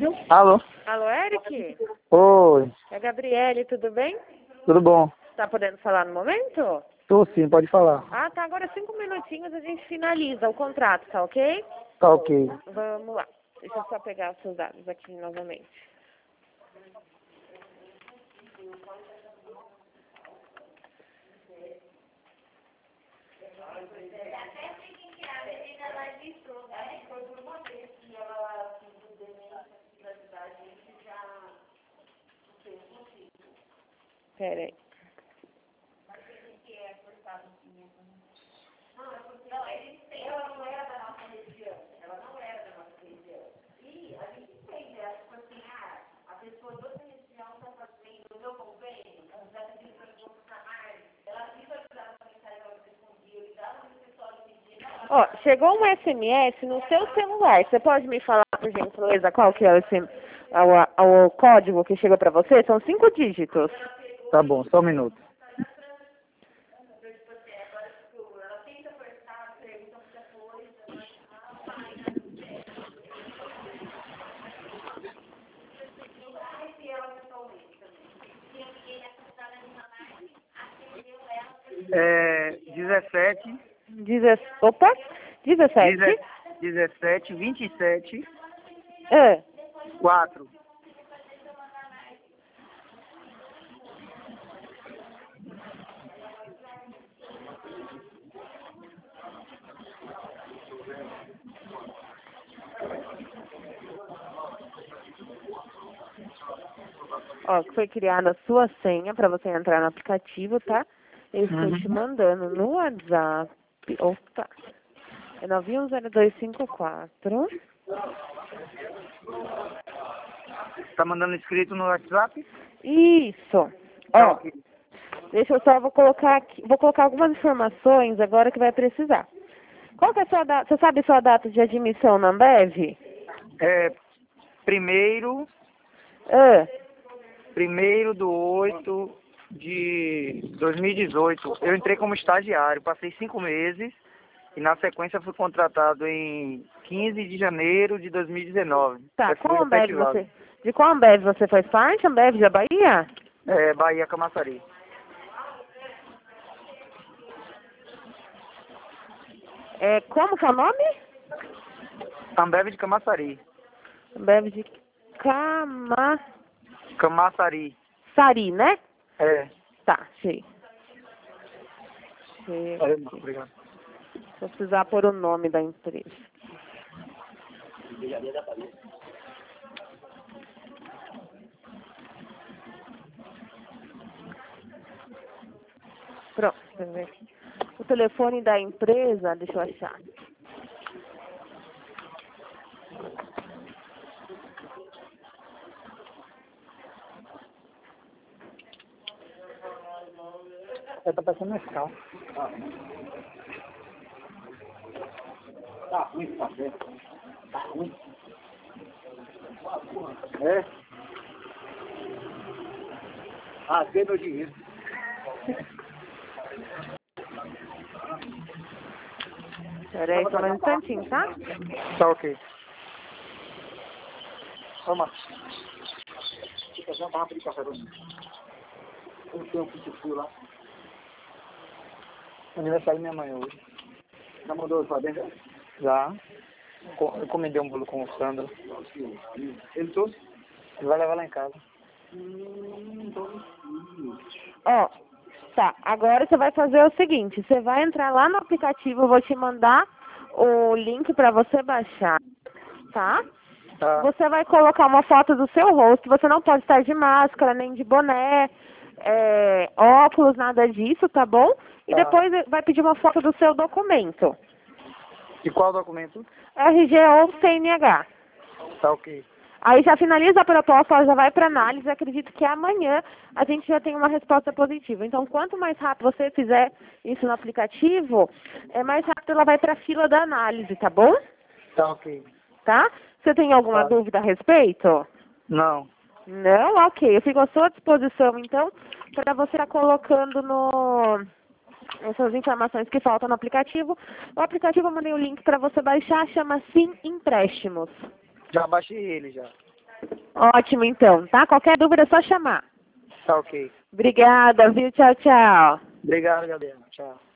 Alô? Alô, Eric? Oi, É a Gabriele, tudo bem? tudo bom? Tá podendo falar no momento? Tô sim, pode falar. Ah, tá. Agora 5 minutinhos a gente finaliza o contrato, tá ok? Tá ok. Vamos lá. Deixa eu só pegar os seus dados aqui novamente. Pera aí. Ó, chegou um SMS no seu celular. Você pode me falar, por gentileza, qual que é o código que chegou pra você? São 5 dígitos. Tá bom, só um minuto. É 17, Opa, 17. 17, 27, Ah, 4. ó, foi criada a sua senha pra você entrar no aplicativo, tá? Eu estou te mandando no WhatsApp. Opa, é 910254. Tá mandando inscrito no WhatsApp? Isso. Tá Ó, ok. deixa eu só, vou colocar aqui, vou colocar algumas informações agora que vai precisar. Qual que é a sua data? Você sabe a sua data de admissão na Ambev? É primeiro, Ah, primeiro do 8 de 2018. Eu entrei como estagiário, passei 5 meses e na sequência fui contratado em 15 de janeiro de 2019. tá. Fui Qual Ambev efetivado. de qual Ambev você faz parte? Ambev da Bahia? É, Bahia, Camaçari. É, como que é o nome? Ambev de Camaçari. Ambev de Camaçari, Camaçari. né? É. Tá, achei. Achei Não, aqui. obrigado. Vou precisar pôr o nome da empresa. Pronto, deixa eu ver. O telefone da empresa, deixa eu achar. Tá passando mais calmo. Tá ruim, tá vendo? Tá ruim. É? Ah, tem meu dinheiro. Peraí, só mais um instantinho, tá? Tá ok. Toma. Vou fazer uma barra de café pra mim. Eu tenho um pitbull lá. Aniversário da minha mãe hoje. Já mandou pra dentro? Já. Eu encomendei um bolo com o Sandro. Ele trouxe? Ele vai levar lá em casa. Ó, tá. Agora você vai fazer o seguinte. Você vai entrar lá no aplicativo, eu vou te mandar o link pra você baixar, tá? Tá. Você vai colocar uma foto do seu rosto. Você não pode estar de máscara, nem de boné, óculos, nada disso, tá bom? E Tá. depois vai pedir uma foto do seu documento. E qual documento? RG ou CNH. Tá ok. Aí já finaliza a proposta, ela já vai para análise. Acredito que amanhã a gente já tem uma resposta positiva. Então, quanto mais rápido você fizer isso no aplicativo, mais rápido ela vai para a fila da análise, tá bom? Tá ok. Tá? Você tem alguma Tá. dúvida a respeito? Não. Não? Ok. Eu fico à sua disposição, então, para você estar colocando essas informações que faltam no aplicativo. O aplicativo eu mandei o link para você baixar, chama Sim Empréstimos. Já baixei ele já. Ótimo, então, tá? Qualquer dúvida é só chamar. Tá ok. Obrigada, viu? Tchau, tchau. Obrigado, Gabriela. Tchau.